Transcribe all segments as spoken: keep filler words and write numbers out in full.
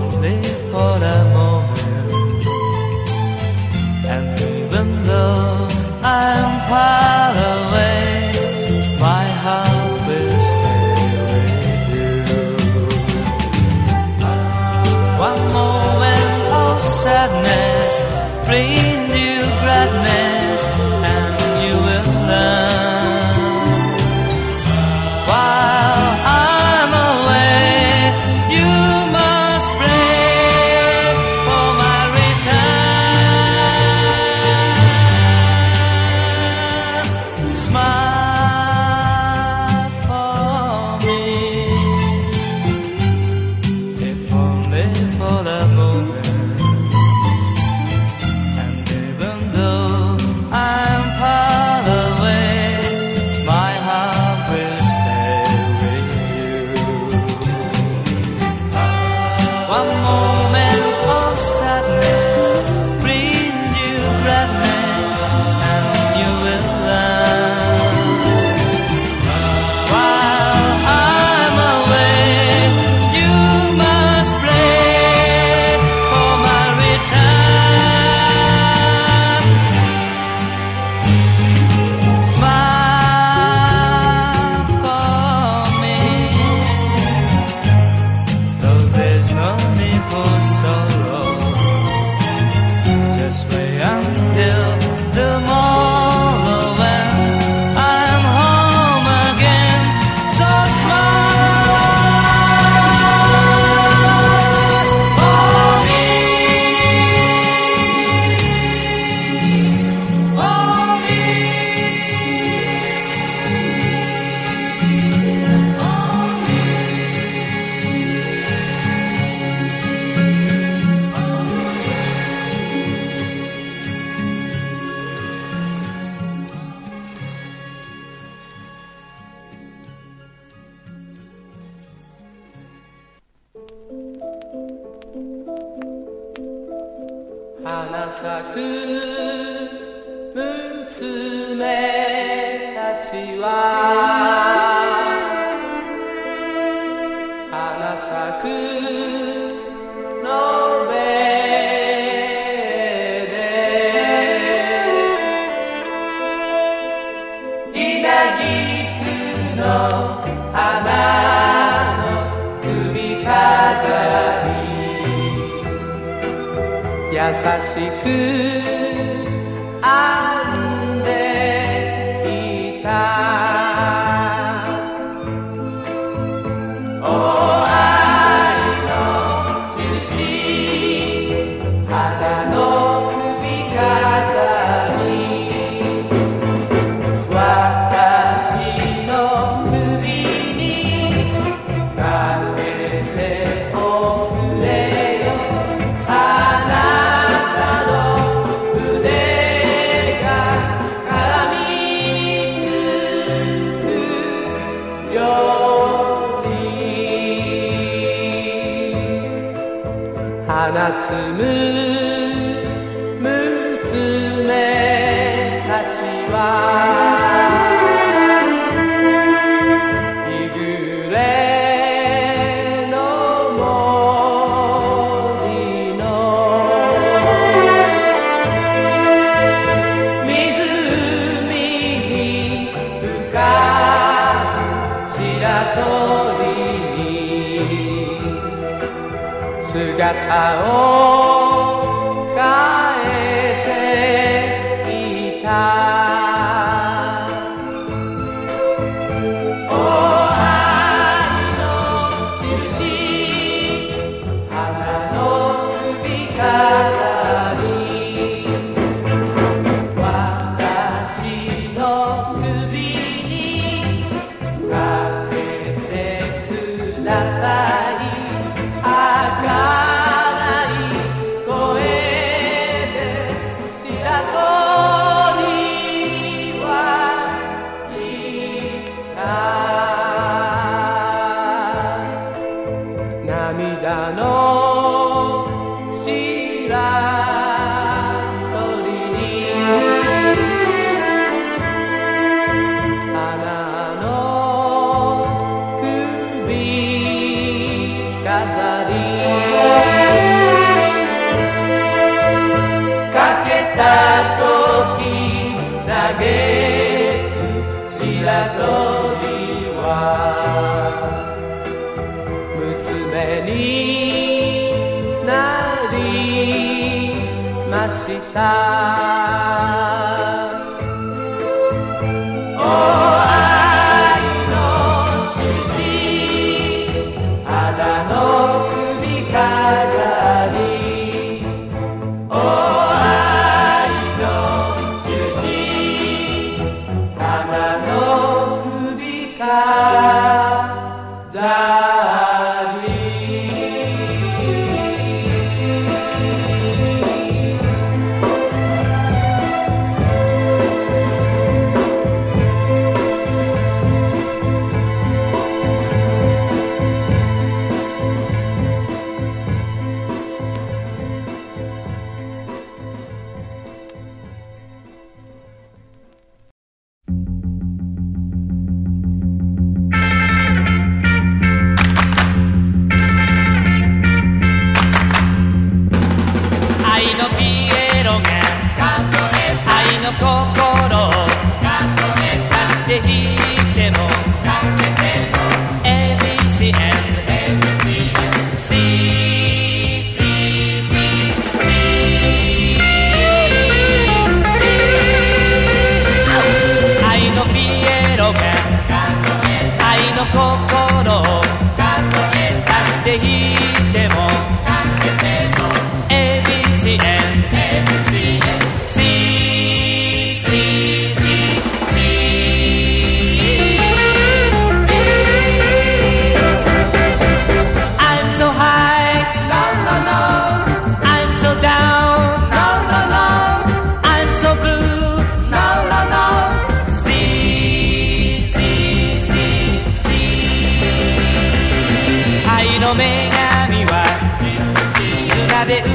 only for a moment. And even though I'm far away, my heart will stay with you. One moment of sadness, bring new gladness, and you will learn. While I'm away, you must pray for my return. Smile for me, if only for a moment. And even though I'm far away, my heart will stay with you. One moment of sadness, bring you gladness, and you will learn. While I'm away, you must pray for my return. Smile for me, though there's no need for sorrow. Just wait until tomorrow when I'm home again. So smile for me, for me, 花咲く娘たちは花咲くのべで稲菊の花の首飾り優しく編んでいた。お愛の印、花の首飾り、私の首にかけておくれよ。あなたの腕が絡みつくように放つむ娘たちは日暮れの森の湖に浮かぶ白鳥に姿を変えていた。お愛の印、花の首飾り、私の首にかけてください。儚い声ましたお愛の印肌の首飾りお愛の印肌の首飾り心を貸して弾いても エービーシー and C C C C 愛のピエロが愛の心を貸して弾いても エービーシー and C女神は砂で占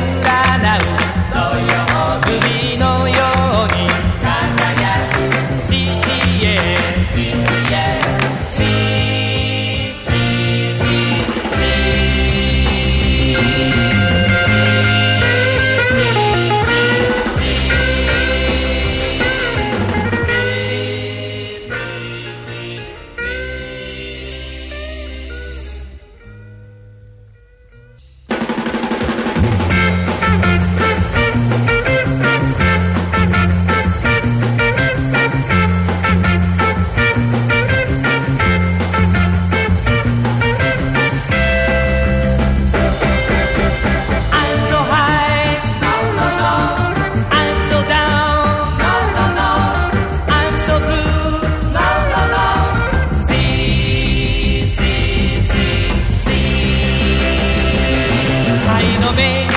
う海のように輝く シーシーエー シーシーエー シーシーシ愛の女